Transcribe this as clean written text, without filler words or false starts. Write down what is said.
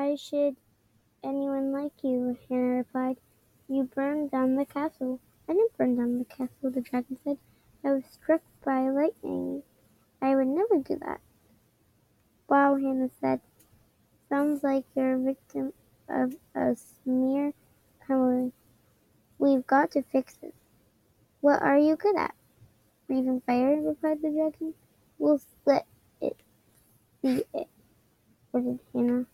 Why should anyone like you? Hannah replied. You burned down the castle. I didn't burn down the castle, the dragon said. I was struck by lightning. I would never do that. Wow, Hannah said. Sounds like you're a victim of a smear campaign. We've got to fix this. What are you good at? Breathing fire, replied the dragon. We'll split it, see it, ordered Hannah.